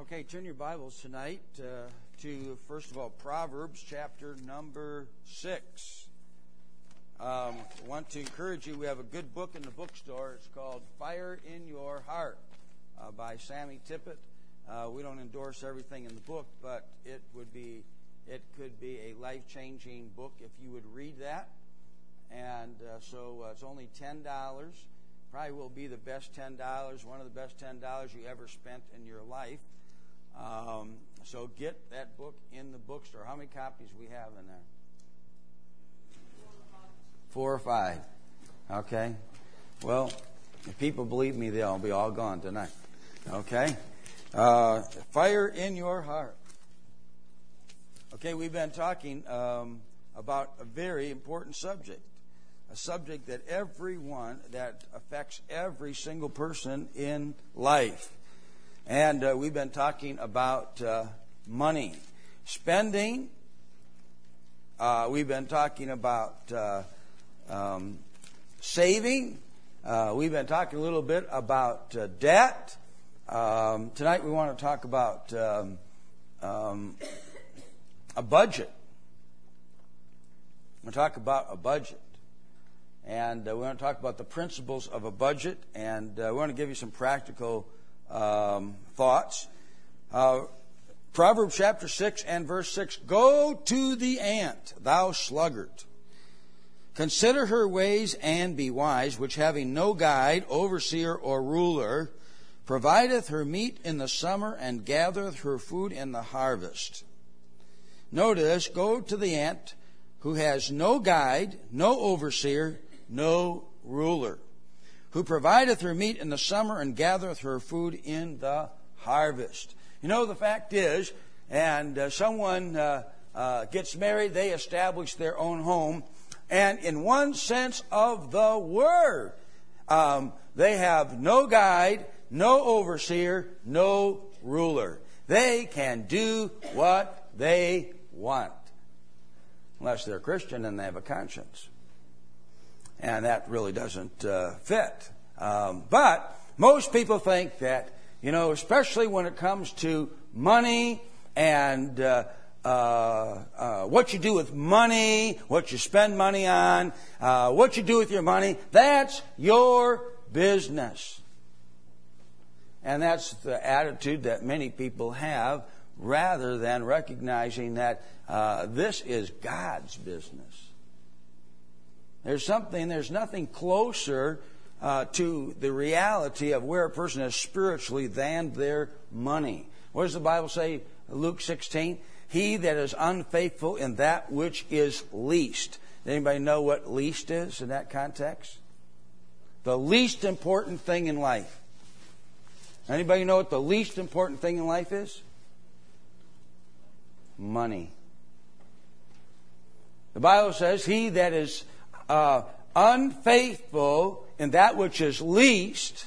Okay, turn your Bibles tonight to, first of all, Proverbs chapter number 6. I want to encourage you, we have a good book in the bookstore. It's called Fire in Your Heart by Sammy Tippett. We don't endorse everything in the book, but it could be a life-changing book if you would read that. And so it's only $10. Probably will be the best $10, one of the best $10 you ever spent in your life. So get that book in the bookstore. How many copies we have in there? 4 or 5. Okay. Well, if people believe me, they'll be all gone tonight. Okay. Fire in your heart. Okay, we've been talking about a very important subject. A subject that affects every single person in life. And we've been talking about money, spending. We've been talking about saving. We've been talking a little bit about debt. Tonight we want to talk about a budget. We're going to talk about a budget. And we want to talk about the principles of a budget. And we want to give you some practical thoughts. Proverbs chapter 6 and verse 6. Go to the ant, thou sluggard. Consider her ways and be wise, which having no guide, overseer, or ruler, provideth her meat in the summer and gathereth her food in the harvest. Notice, go to the ant who has no guide, no overseer, no ruler, who provideth her meat in the summer and gathereth her food in the harvest. You know, the fact is, and someone gets married, they establish their own home, and in one sense of the word, they have no guide, no overseer, no ruler. They can do what they want, unless they're Christian and they have a conscience. And that really doesn't fit. But most people think that, you know, especially when it comes to money and what you do with money, what you spend money on, what you do with your money, that's your business. And that's the attitude that many people have, rather than recognizing that this is God's business. There's nothing closer to the reality of where a person is spiritually than their money. What does the Bible say? Luke 16. He that is unfaithful in that which is least. Does anybody know what least is in that context? The least important thing in life. Anybody know what the least important thing in life is? Money. The Bible says, he that is unfaithful in that which is least.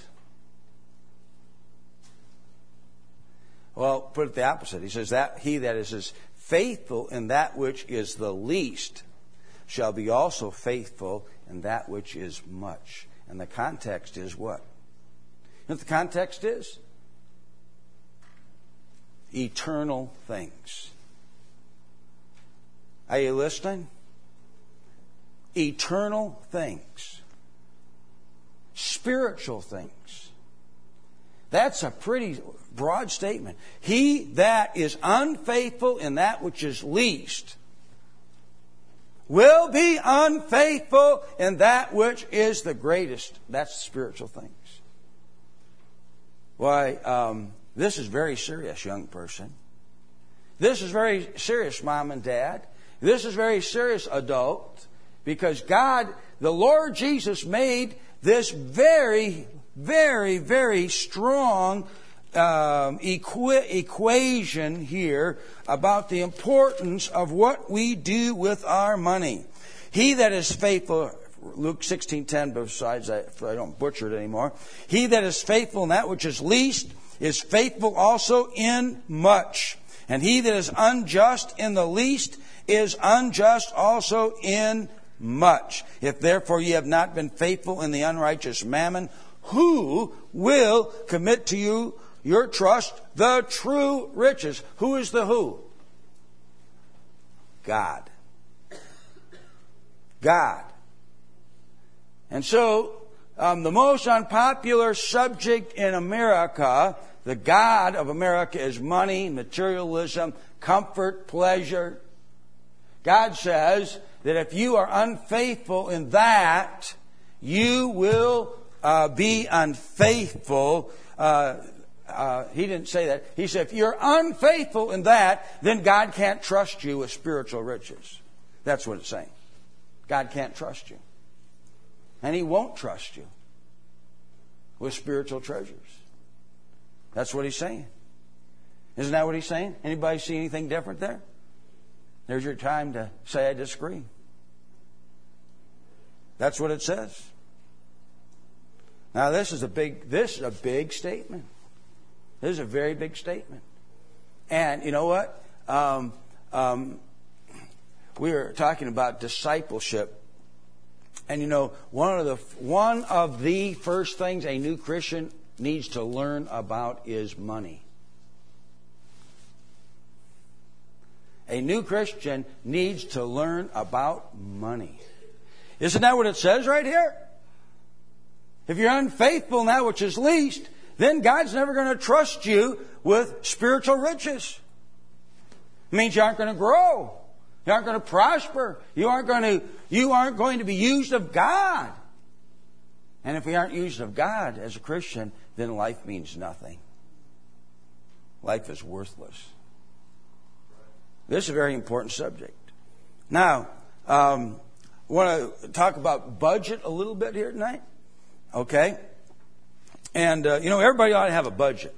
Well, put it the opposite. He says that he that is faithful in that which is the least shall be also faithful in that which is much. And the context is what? You know what the context is? Eternal things. Are you listening? Eternal things. Spiritual things. That's a pretty broad statement. He that is unfaithful in that which is least will be unfaithful in that which is the greatest. That's spiritual things. Why, this is very serious, young person. This is very serious, mom and dad. This is very serious, adult. Because God, the Lord Jesus, made this very, very, very strong equation here about the importance of what we do with our money. He that is faithful, Luke 16:10, besides I don't butcher it anymore. He that is faithful in that which is least is faithful also in much. And he that is unjust in the least is unjust also in much. If therefore ye have not been faithful in the unrighteous mammon, who will commit to you your trust the true riches. Who is the who? God. God. And so, the most unpopular subject in America, the God of America, is money, materialism, comfort, pleasure. God says that if you are unfaithful in that, you will be unfaithful. He didn't say that. He said, if you're unfaithful in that, then God can't trust you with spiritual riches. That's what it's saying. God can't trust you. And He won't trust you with spiritual treasures. That's what He's saying. Isn't that what He's saying? Anybody see anything different there? There's your time to say, I disagree. That's what it says. Now this is a big statement. This is a very big statement. And you know what? We were talking about discipleship. And you know, one of the first things a new Christian needs to learn about is money. A new Christian needs to learn about money. Isn't that what it says right here? If you're unfaithful in that which is least, then God's never going to trust you with spiritual riches. It means you aren't going to grow. You aren't going to prosper. You aren't going to be used of God. And if we aren't used of God as a Christian, then life means nothing. Life is worthless. This is a very important subject. Now, I want to talk about budget a little bit here tonight. Okay? And, everybody ought to have a budget.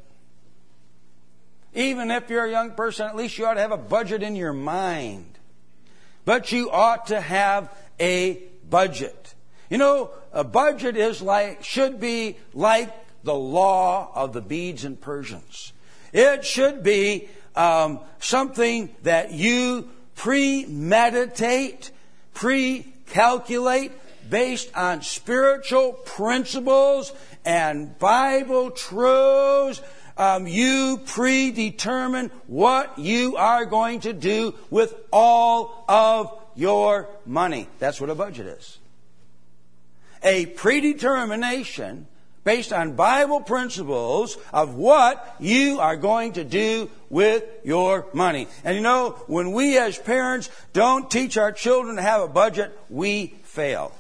Even if you're a young person, at least you ought to have a budget in your mind. But you ought to have a budget. You know, a budget should be like the law of the Medes and Persians. It should be something that you premeditate, pre-calculate based on spiritual principles and Bible truths. You predetermine what you are going to do with all of your money. That's what a budget is. A predetermination based on Bible principles of what you are going to do with your money. And you know, when we as parents don't teach our children to have a budget, we fail.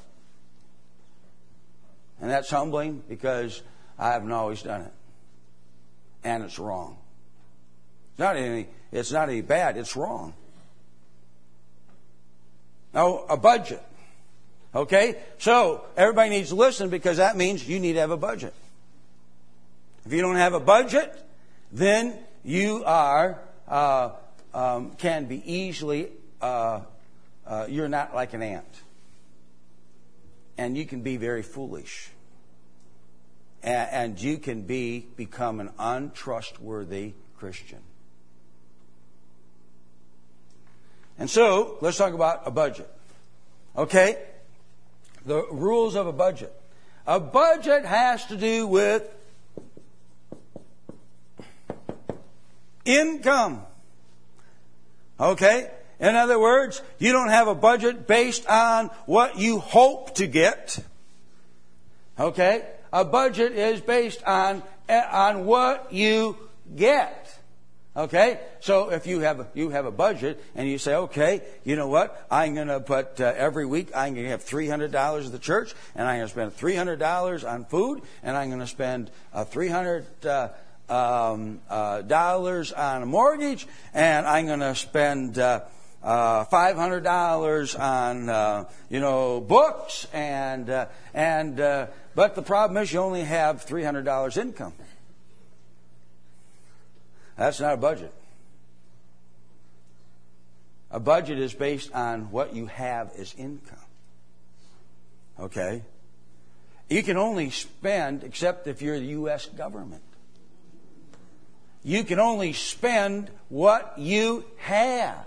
And that's humbling because I haven't always done it. And it's wrong. It's not any bad, it's wrong. Now, a budget. Okay? So, everybody needs to listen because that means you need to have a budget. If you don't have a budget, then you can be easily, you're not like an ant. And you can be very foolish. And you can become an untrustworthy Christian. And so, let's talk about a budget. Okay? The rules of a budget. A budget has to do with income. Okay? In other words, you don't have a budget based on what you hope to get. Okay? A budget is based on what you get. Okay? So if you have a budget and you say, okay, you know what? I'm going to put every week I'm going to have $300 at the church, and I'm going to spend $300 on food, and I'm going to spend $300 dollars on a mortgage, and I'm going to spend $500 on books, but the problem is you only have $300 income. That's not a budget. A budget is based on what you have as income. Okay? You can only spend, except if you're the U.S. government. You can only spend what you have.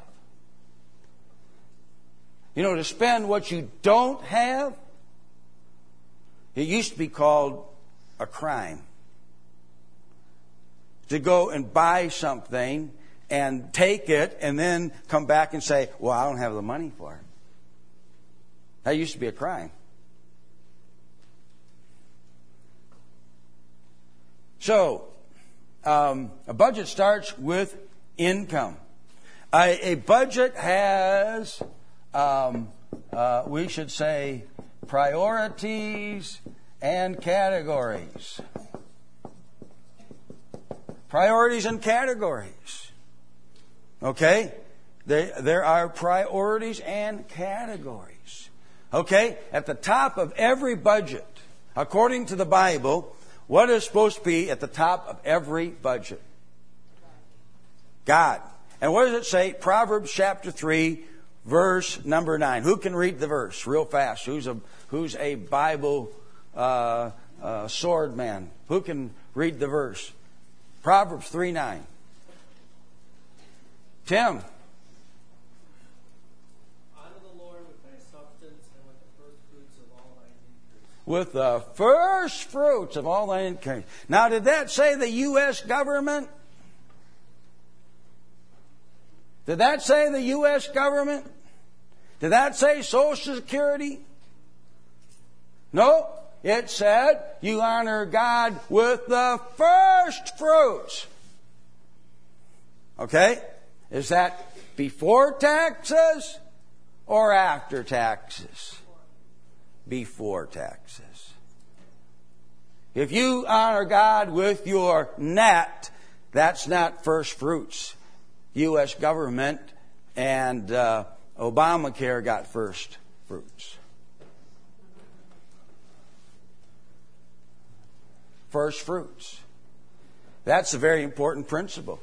You know, to spend what you don't have, it used to be called a crime. to go and buy something and take it and then come back and say, well, I don't have the money for it. That used to be a crime. So, a budget starts with income. A budget has, we should say, priorities and categories. Priorities and categories. Okay? There are priorities and categories. Okay? At the top of every budget, according to the Bible, what is supposed to be at the top of every budget? God. And what does it say? Proverbs chapter 3, verse number 9. Who can read the verse real fast? Who's a Bible sword man? Who can read the verse? Proverbs 3:9. Tim. Honor the Lord with thy substance and with the first fruits of all thine increase. With the first fruits of all thine increase. Now, did that say the U.S. government? Did that say the U.S. government? Did that say Social Security? No. It said you honor God with the first fruits. Okay? Is that before taxes or after taxes? Before taxes. If you honor God with your net, that's not first fruits. U.S. government and Obamacare got first fruits. First fruits. That's a very important principle.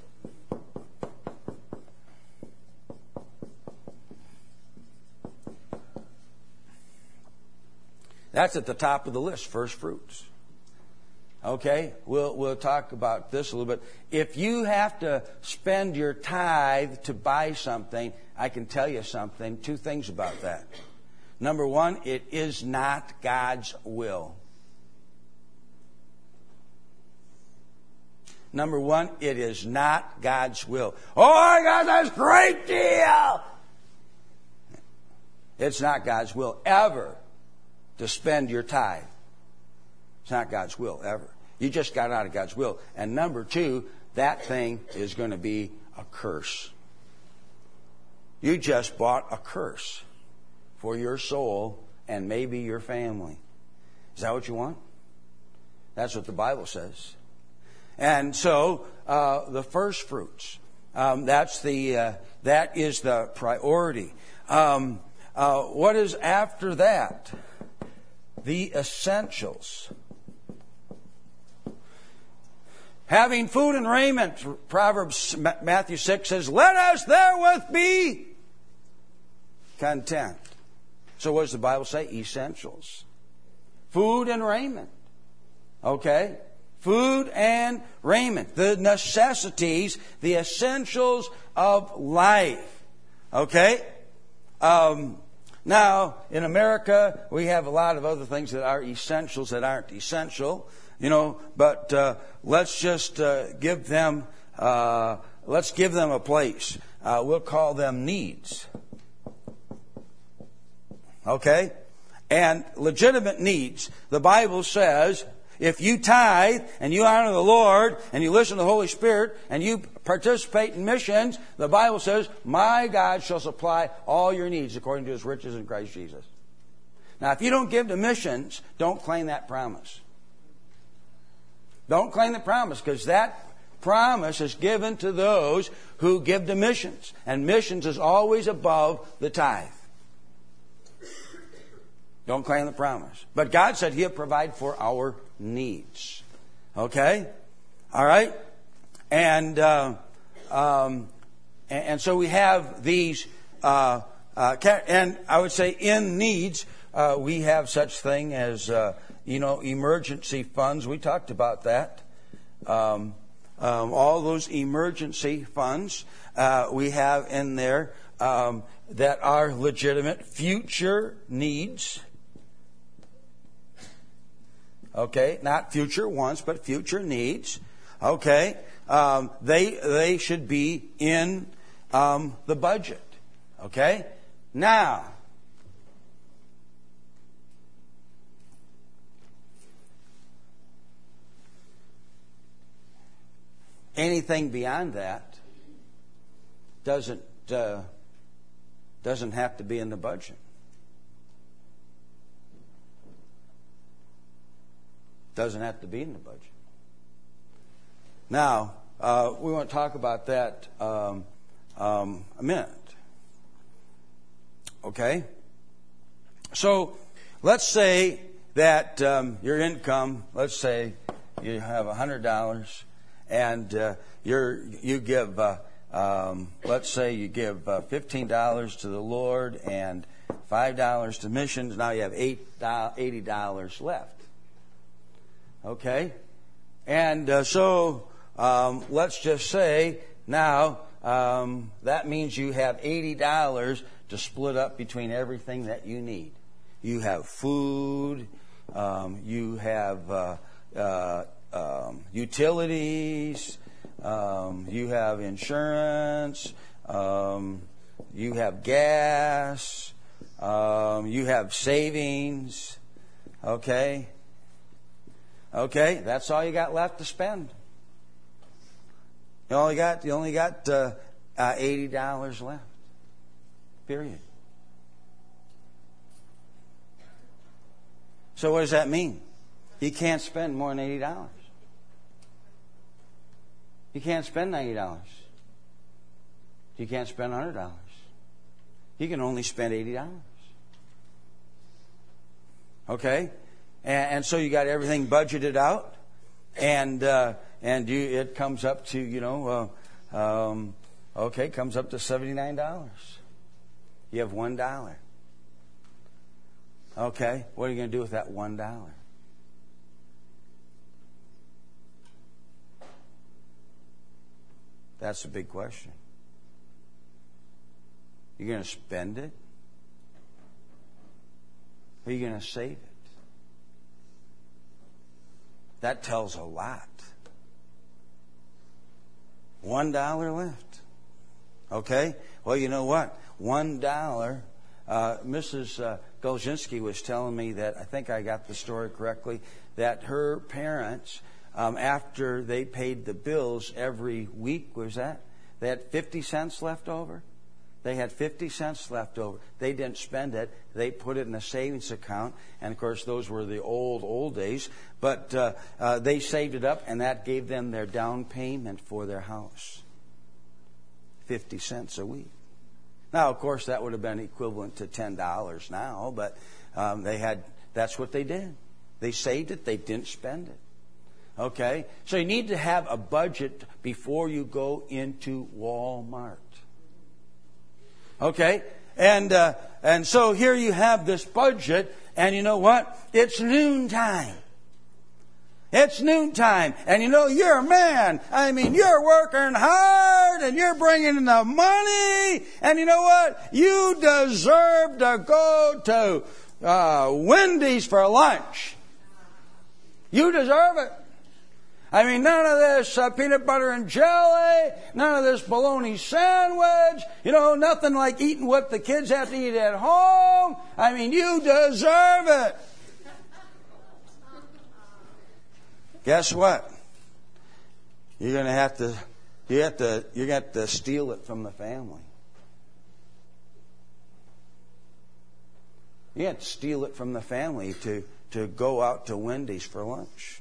That's at the top of the list, first fruits. Okay, we'll talk about this a little bit. If you have to spend your tithe to buy something, I can tell you something, two things about that. Number one, it is not God's will. Number one, it is not God's will. Oh my God, that's a great deal! It's not God's will ever to spend your tithe. It's not God's will ever. You just got out of God's will. And number two, that thing is going to be a curse. You just bought a curse for your soul and maybe your family. Is that what you want? That's what the Bible says. And so, the first fruits, that is the priority. What is after that? The essentials. Having food and raiment, Matthew 6 says, let us therewith be content. So what does the Bible say? Essentials. Food and raiment. Okay? Food and raiment. The necessities, the essentials of life. Okay? Now, in America, we have a lot of other things that are essentials that aren't essential. But let's just give them a place. We'll call them needs. Okay? And legitimate needs. The Bible says, if you tithe and you honor the Lord and you listen to the Holy Spirit and you participate in missions, the Bible says, my God shall supply all your needs according to His riches in Christ Jesus. Now, if you don't give to missions, don't claim that promise. Don't claim the promise, because that promise is given to those who give to missions. And missions is always above the tithe. Don't claim the promise. But God said He'll provide for our needs. Okay? All right? And so we have these, and I would say in needs, we have such thing as emergency funds. We talked about that. All those emergency funds we have in there that are legitimate. Future needs. Okay, not future wants, but future needs. Okay, they should be in the budget. Okay, now anything beyond that doesn't have to be in the budget. Doesn't have to be in the budget. Now, we want to talk about that a minute. Okay? So, let's say that your income, let's say you have $100, and you give, let's say you give $15 to the Lord and $5 to missions. Now you have $80 left. Okay? And so let's just say now that means you have $80 to split up between everything that you need. You have food, you have utilities, you have insurance, you have gas, you have savings. Okay? Okay, that's all you got left to spend. You only got $80 left. Period. So what does that mean? You can't spend more than $80. You can't spend $90. You can't spend $100. You can only spend $80. Okay? And so you got everything budgeted out, and it comes up to comes up to $79. You have $1. Okay, what are you going to do with that $1? That's a big question. You're going to spend it? Or are you going to save it? That tells a lot. $1 left. Okay? Well, you know what? $1. Mrs. Golzinski was telling me that, I think I got the story correctly, that her parents, after they paid the bills every week, they had 50 cents left over? They had 50 cents left over. They didn't spend it. They put it in a savings account. And, of course, those were the old days. But they saved it up, and that gave them their down payment for their house. 50 cents a week. Now, of course, that would have been equivalent to $10 now. But that's what they did. They saved it. They didn't spend it. Okay? So you need to have a budget before you go into Walmart. Okay? And so here you have this budget, and you know what? It's noontime. It's noontime. And you know, you're a man. I mean, you're working hard, and you're bringing in the money. And you know what? You deserve to go to Wendy's for lunch. You deserve it. I mean, none of this peanut butter and jelly, none of this bologna sandwich, nothing like eating what the kids have to eat at home. I mean, you deserve it. Guess what? You're going to have to steal it from the family. You have to steal it from the family to go out to Wendy's for lunch.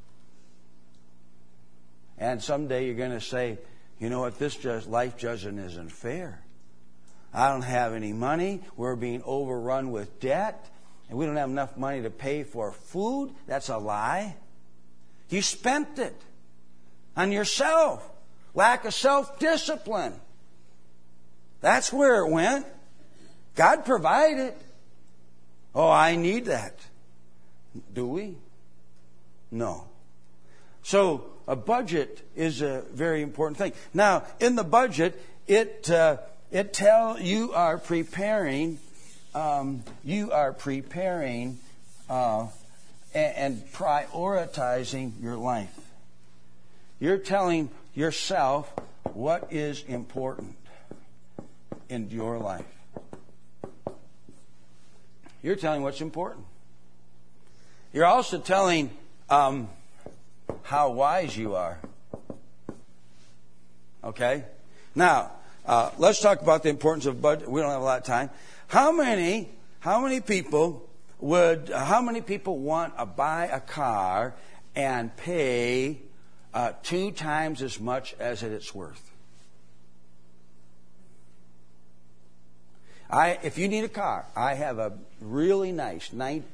And someday you're going to say, you know what, this life judgment isn't fair. I don't have any money. We're being overrun with debt. And we don't have enough money to pay for food. That's a lie. You spent it on yourself. Lack of self-discipline. That's where it went. God provided. Oh, I need that. Do we? No. So a budget is a very important thing. Now, in the budget, it tells you are preparing and prioritizing your life. You're telling yourself what is important in your life. You're telling what's important. You're also telling how wise you are. Okay? Now, let's talk about the importance of budget. We don't have a lot of time. How many people want to buy a car and pay 2 times as much as it's worth? If you need a car, I have a really nice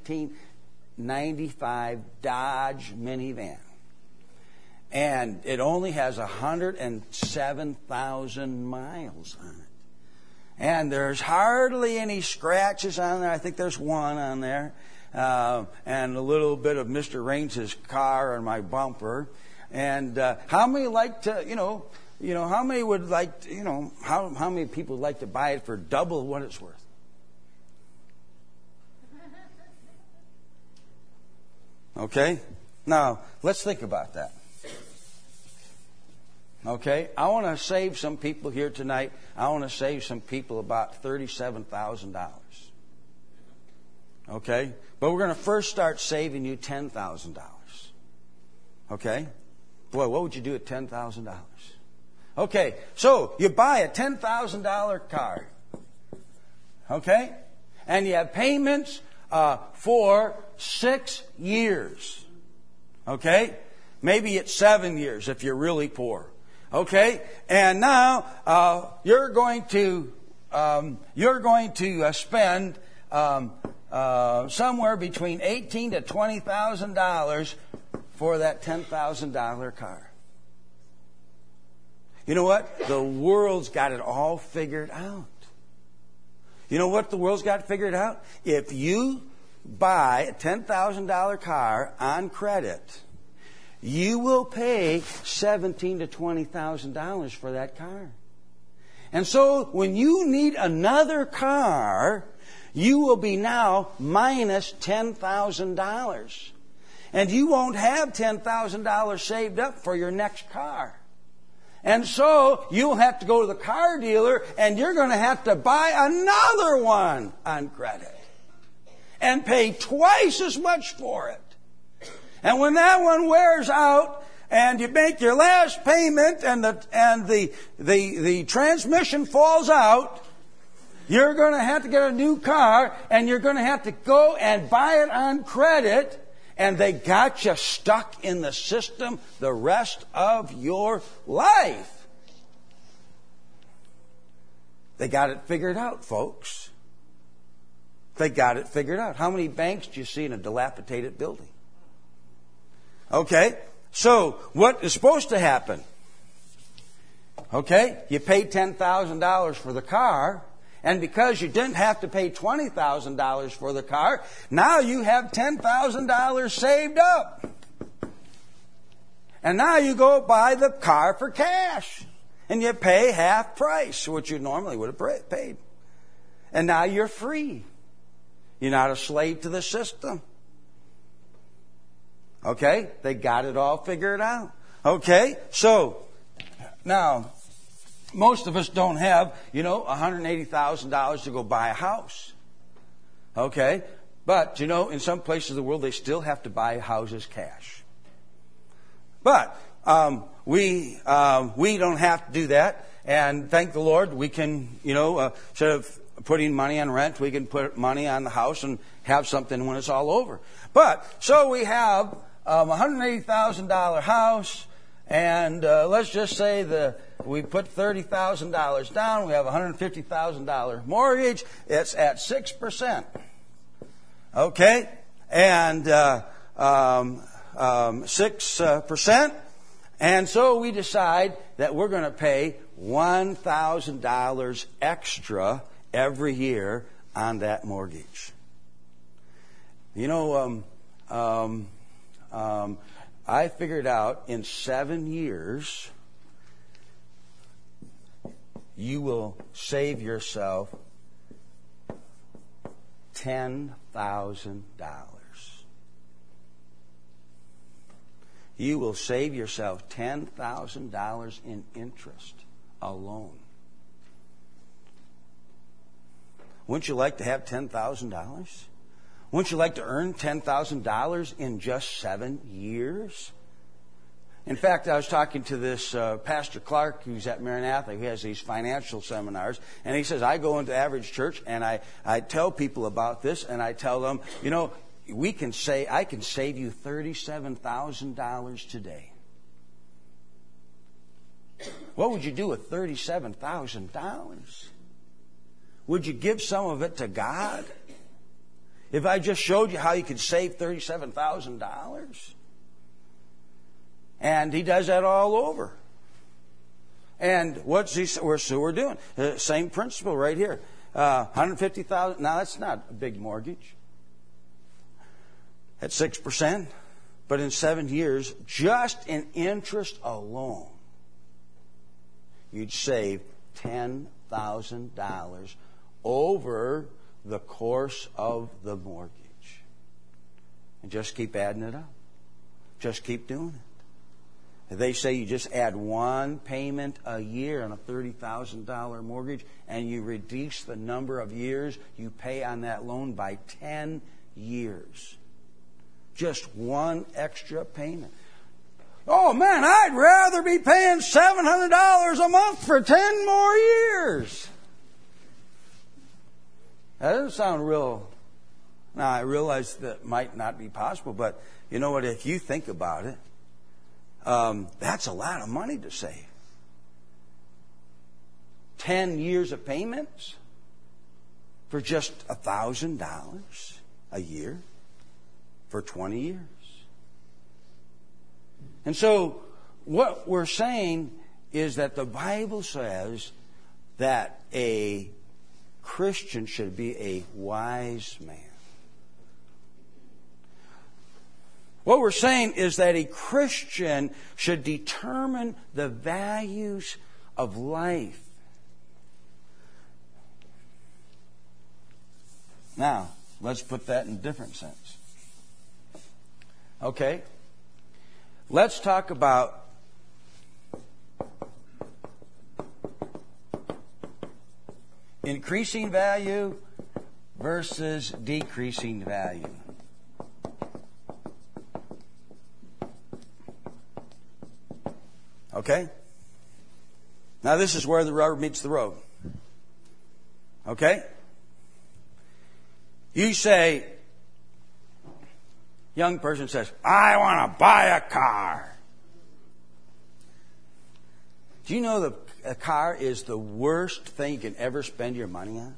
1995 Dodge minivan. And it only has 107,000 miles on it. And there's hardly any scratches on there. I think there's one on there. And a little bit of Mr. Raines' car on my bumper. And how many like to, how many would like, how many people would like to buy it for double what it's worth? Okay? Now, let's think about that. Okay? I want to save some people here tonight. I want to save some people about $37,000. Okay? But we're going to first start saving you $10,000. Okay? Boy, what would you do at $10,000? Okay, so you buy a $10,000 car. Okay? And you have payments for 6 years. Okay? Maybe it's 7 years if you're really poor. Okay? And now you're going to spend somewhere between $18,000 to $20,000 for that $10,000 car. You know what? The world's got it all figured out. You know what the world's got figured out? If you buy a $10,000 car on credit, you will pay $17,000 to $20,000 for that car. And so when you need another car, you will be now minus $10,000. And you won't have $10,000 saved up for your next car. And so you'll have to go to the car dealer and you're going to have to buy another one on credit and pay twice as much for it. And when that one wears out and you make your last payment and the transmission falls out, you're going to have to get a new car and you're going to have to go and buy it on credit. And they got you stuck in the system the rest of your life. They got it figured out, folks. They got it figured out. How many banks do you see in a dilapidated building? Okay, so what is supposed to happen? Okay, you pay $10,000 for the car. And because you didn't have to pay $20,000 for the car, now you have $10,000 saved up. And now you go buy the car for cash. And you pay half price, which you normally would have paid. And now you're free. You're not a slave to the system. Okay? They got it all figured out. Okay? So, now, most of us don't have, $180,000 to go buy a house. Okay? But, in some places of the world, they still have to buy houses cash. But we don't have to do that. And thank the Lord, we can, instead of putting money on rent, we can put money on the house and have something when it's all over. But, so we have a $180,000 house. And let's just say we put $30,000 down. We have a $150,000 mortgage. It's at 6%. Okay, and 6%. And so we decide that we're going to pay $1,000 extra every year on that mortgage. I figured out in 7 years, you will save yourself $10,000. you will save yourself $10,000 in interest alone. Wouldn't you like to have $10,000? Wouldn't you like to earn $10,000 in just 7 years? In fact, I was talking to this Pastor Clark, who's at Maranatha, who has these financial seminars, and he says, I go into Average Church, and I tell people about this, and I tell them, you know, I can save you $37,000 today. What would you do with $37,000? Would you give some of it to God? If I just showed you how you could save $37,000? And he does that all over. And so we're doing same principle right here. $150,000. Now that's not a big mortgage. At 6%, but in 7 years, just in interest alone, you'd save $10,000 over the course of the mortgage. And just keep adding it up. Just keep doing it. They say you just add one payment a year on a $30,000 mortgage, and you reduce the number of years you pay on that loan by 10 years. Just one extra payment. Oh man, I'd rather be paying $700 a month for 10 more years. That doesn't sound real. Now, I realize that might not be possible, but you know what? If you think about it, that's a lot of money to save. 10 years of payments for just $1,000 a year for 20 years. And so what we're saying is that the Bible says that a Christian should be a wise man. What we're saying is that a Christian should determine the values of life. Now, let's put that in a different sense. Okay? Let's talk about increasing value versus decreasing value. Okay? Now this is where the rubber meets the road. Okay? You say, young person says, I want to buy a car. Do you know that a car is the worst thing you can ever spend your money on?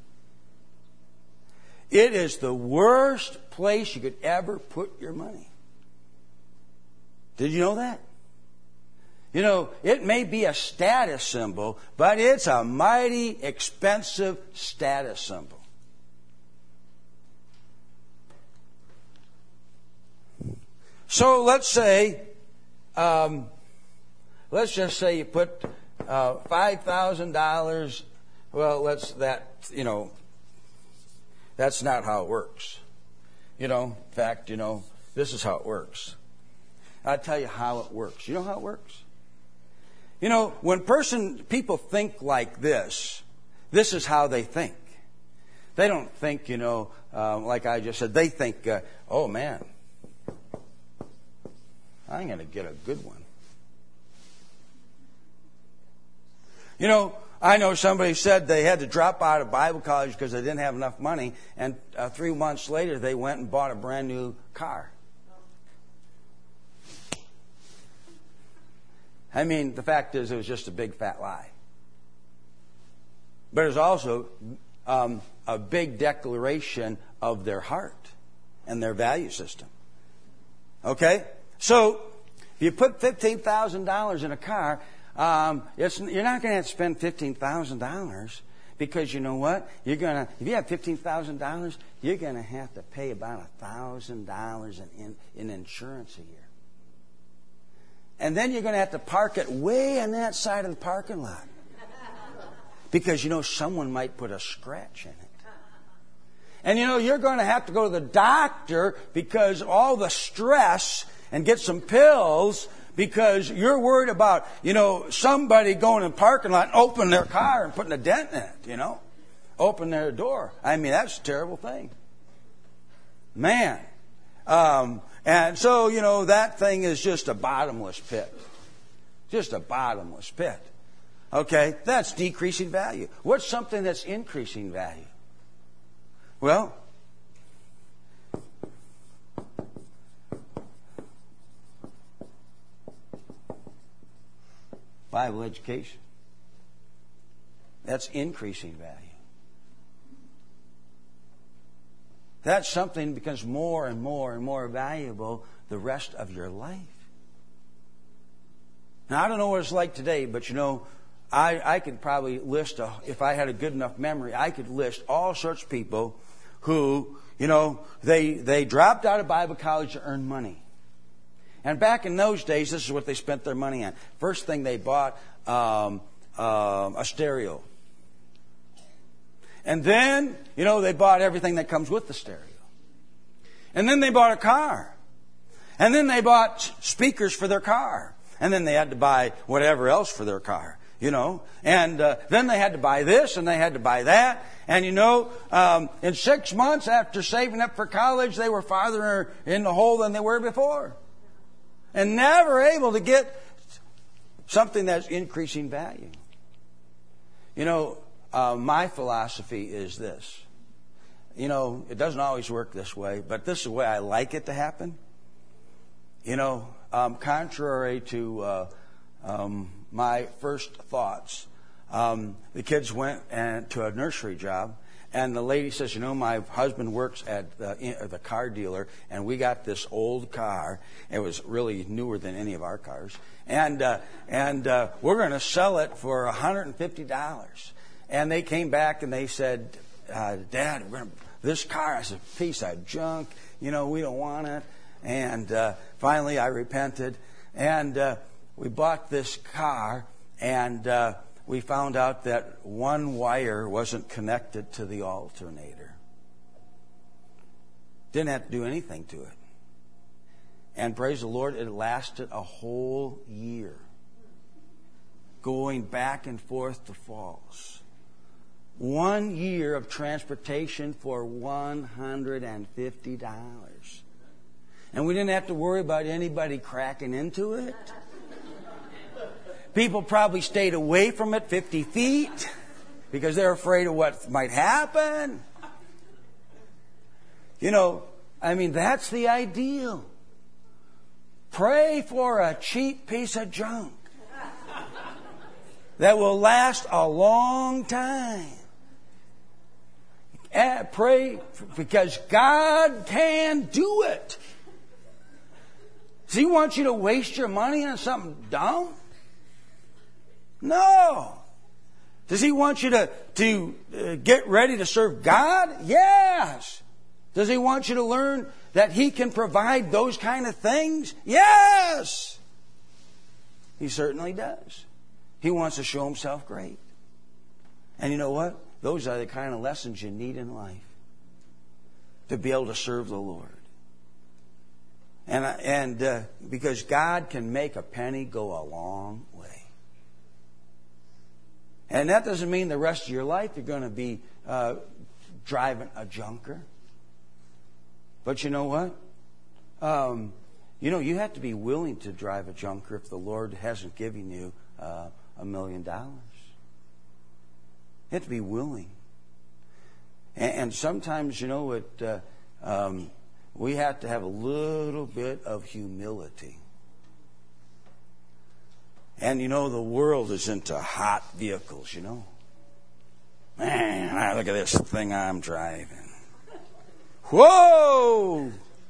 It is the worst place you could ever put your money. Did you know that? You know, it may be a status symbol, but it's a mighty expensive status symbol. So let's say, let's just say you put $5,000. Well, that's not how it works. In fact, this is how it works. I'll tell you how it works. You know how it works? When people think like this is how they think. They don't think, like I just said, they think, oh man, I'm going to get a good one. I know somebody said they had to drop out of Bible college because they didn't have enough money, and 3 months later they went and bought a brand new car. I mean, the fact is it was just a big fat lie. But it was also a big declaration of their heart and their value system. Okay? So, if you put $15,000 in a car, you're not going to have to spend $15,000 because you know what? If you have $15,000, you're going to have to pay about $1,000 in insurance a year. And then you're going to have to park it way on that side of the parking lot. Because someone might put a scratch in it. And you're going to have to go to the doctor because all the stress and get some pills because you're worried about, somebody going in the parking lot and opening their car and putting a dent in it, open their door. I mean, that's a terrible thing. Man. And so, that thing is just a bottomless pit. Just a bottomless pit. Okay, that's decreasing value. What's something that's increasing value? Well, Bible education. That's increasing value. That's something that becomes more and more and more valuable the rest of your life. Now, I don't know what it's like today, but I could probably list, if I had a good enough memory, I could list all sorts of people who, they dropped out of Bible college to earn money. And back in those days, this is what they spent their money on. First thing they bought, a stereo. And then, they bought everything that comes with the stereo. And then they bought a car. And then they bought speakers for their car. And then they had to buy whatever else for their car, And then they had to buy this and they had to buy that. And, in 6 months after saving up for college, they were farther in the hole than they were before. And never able to get something that's increasing value. My philosophy is this. It doesn't always work this way, but this is the way I like it to happen. Contrary to my first thoughts, the kids went to a nursery job, and the lady says, my husband works at the car dealer, and we got this old car. It was really newer than any of our cars, and we're going to sell it for $150. And they came back and they said, Dad, this car is a piece of junk. We don't want it. And finally, I repented, and we bought this car, and we found out that one wire wasn't connected to the alternator. Didn't have to do anything to it. And praise the Lord, it lasted a whole year, going back and forth to Falls. 1 year of transportation for $150. And we didn't have to worry about anybody cracking into it. People probably stayed away from it 50 feet because they're afraid of what might happen. That's the ideal. Pray for a cheap piece of junk that will last a long time. And pray because God can do it. Does He want you to waste your money on something dumb? No. Does He want you to get ready to serve God? Yes. Does He want you to learn that He can provide those kind of things? Yes. He certainly does. He wants to show Himself great. And you know what? Those are the kind of lessons you need in life to be able to serve the Lord. And because God can make a penny go a long way. And that doesn't mean the rest of your life you're going to be driving a junker. But you know what? You have to be willing to drive a junker if the Lord hasn't given you $1 million. You have to be willing. And sometimes, we have to have a little bit of humility. And the world is into hot vehicles, Man, look at this thing I'm driving. Whoa!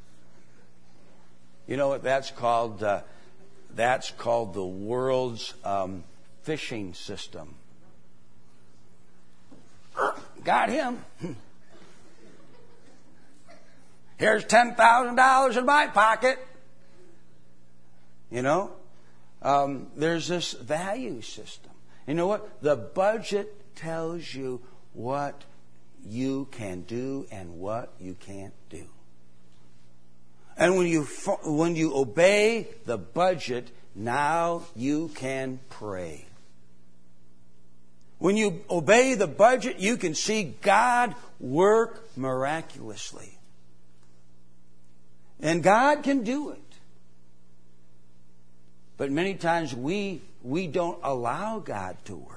You know what that's called? That's called the world's fishing system. Got him. Here's $10,000 in my pocket. There's this value system. You know what? The budget tells you what you can do and what you can't do. And when you obey the budget, now you can pray. When you obey the budget, you can see God work miraculously. And God can do it. But many times we don't allow God to work.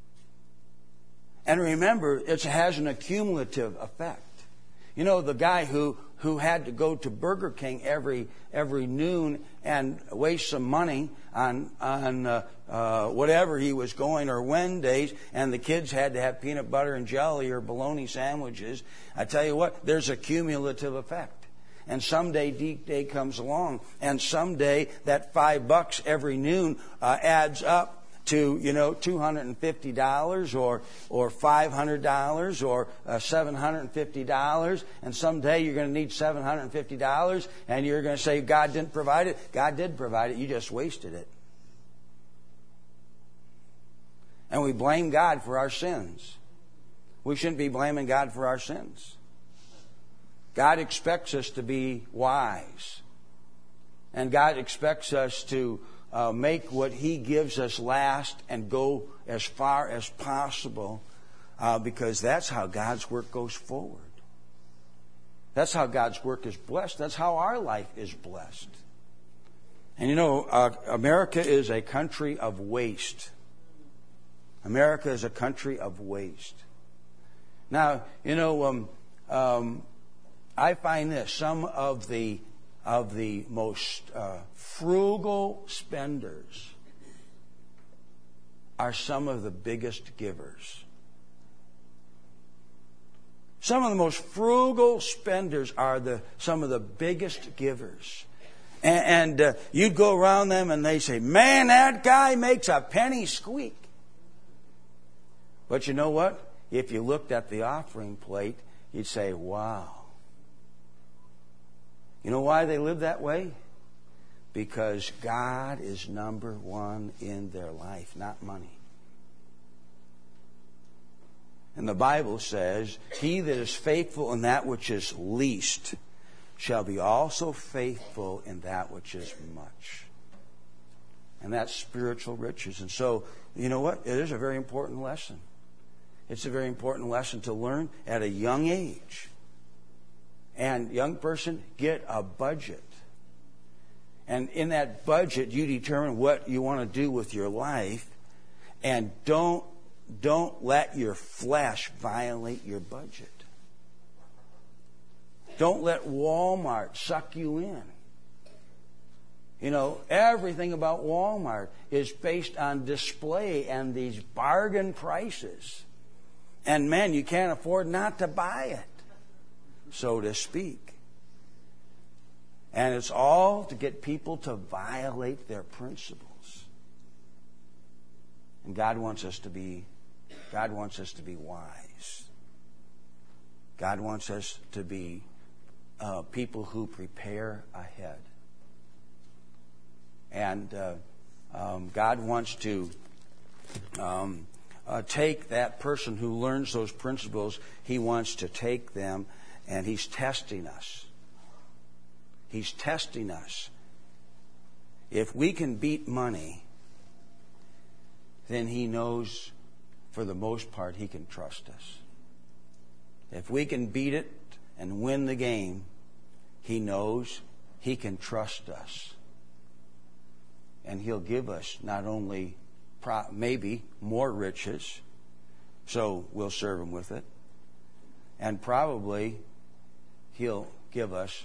And remember, it has an accumulative effect. You know, the guy who had to go to Burger King every noon and waste some money on whatever he was going, or Wendy's, and the kids had to have peanut butter and jelly or bologna sandwiches. I tell you what, there's a cumulative effect. And someday Deep Day comes along, and someday that $5 every noon adds up to, $250 or $500 or $750, and someday you're going to need $750, and you're going to say God didn't provide it. God did provide it. You just wasted it. And we blame God for our sins. We shouldn't be blaming God for our sins. God expects us to be wise. And God expects us to make what He gives us last and go as far as possible, because that's how God's work goes forward. That's how God's work is blessed. That's how our life is blessed. And America is a country of waste. America is a country of waste. Now, I find this: some of the most frugal spenders are some of the biggest givers. Some of the most frugal spenders are some of the biggest givers. And you'd go around them and they say, "Man, that guy makes a penny squeak." But you know what? If you looked at the offering plate, you'd say, "Wow." You know why they live that way? Because God is number one in their life, not money. And the Bible says, "He that is faithful in that which is least shall be also faithful in that which is much." And that's spiritual riches. And so, you know what? It is a very important lesson. It's a very important lesson to learn at a young age. And young person, get a budget. And in that budget, you determine what you want to do with your life. And don't let your flesh violate your budget. Don't let Walmart suck you in. Everything about Walmart is based on display and these bargain prices. And man, you can't afford not to buy it, so to speak. And it's all to get people to violate their principles. And God wants us to be wise. God wants us to be people who prepare ahead. And God wants to take that person who learns those principles. He wants to take them, and He's testing us. He's testing us. If we can beat money, then He knows, for the most part, He can trust us. If we can beat it and win the game, He knows He can trust us. And He'll give us not only maybe more riches, so we'll serve Him with it, and probably He'll give us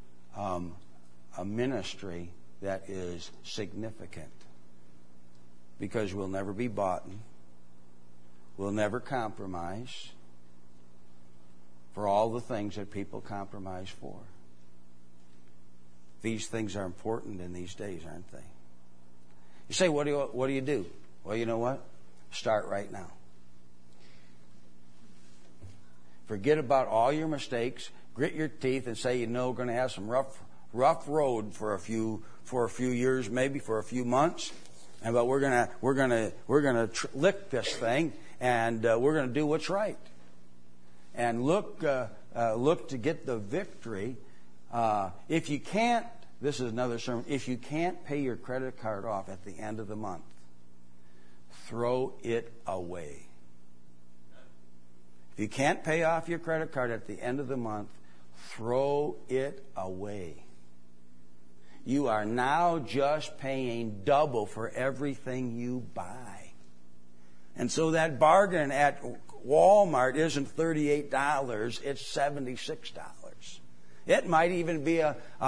a ministry that is significant, because we'll never be bought. We'll never compromise for all the things that people compromise for. These things are important in these days, aren't they? You say, what do you do? Well, you know what? Start right now. Forget about all your mistakes. Grit your teeth and say, we're going to have some rough road for a few years, maybe for a few months, but we're gonna lick this thing, and we're going to do what's right, and look to get the victory If you can't, this is another sermon, if you can't pay your credit card off at the end of the month, throw it away. If you can't pay off your credit card at the end of the month, throw it away. You are now just paying double for everything you buy. And so that bargain at Walmart isn't $38, it's $76. It might even be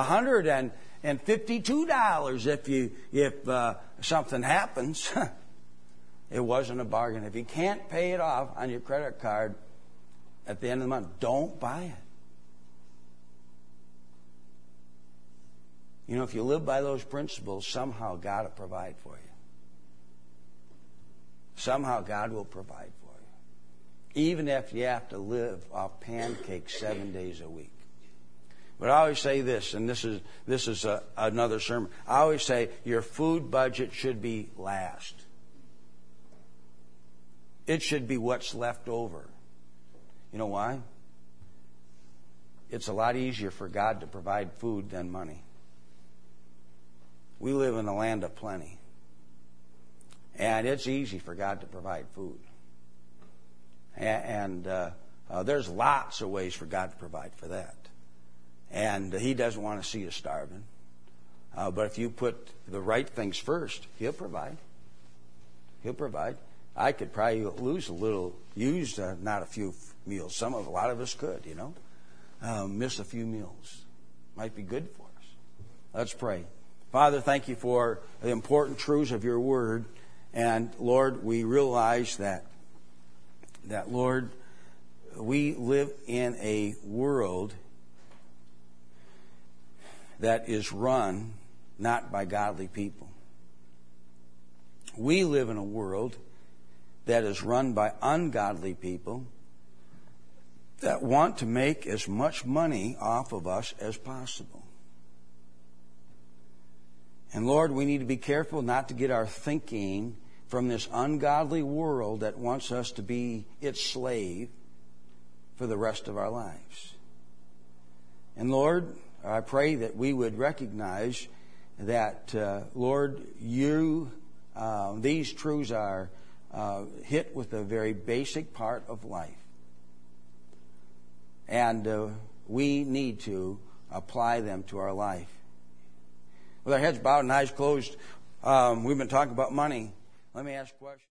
$152 if something happens. It wasn't a bargain. If you can't pay it off on your credit card at the end of the month, don't buy it. You know, if you live by those principles, somehow God will provide for you. Somehow God will provide for you. Even if you have to live off pancakes 7 days a week. But I always say this, and this is another sermon. I always say your food budget should be last. It should be what's left over. You know why? It's a lot easier for God to provide food than money. We live in a land of plenty. And it's easy for God to provide food. And there's lots of ways for God to provide for that. And He doesn't want to see us starving. But if you put the right things first, He'll provide. He'll provide. I could probably use not a few meals. A lot of us could, you know. Miss a few meals. Might be good for us. Let's pray. Father, thank you for the important truths of your word. And Lord, we realize that Lord, we live in a world that is run not by godly people. We live in a world that is run by ungodly people that want to make as much money off of us as possible. And Lord, we need to be careful not to get our thinking from this ungodly world that wants us to be its slave for the rest of our lives. And Lord, I pray that we would recognize that, Lord, these truths are hit with a very basic part of life. And we need to apply them to our life. With our heads bowed and eyes closed, we've been talking about money. Let me ask a question.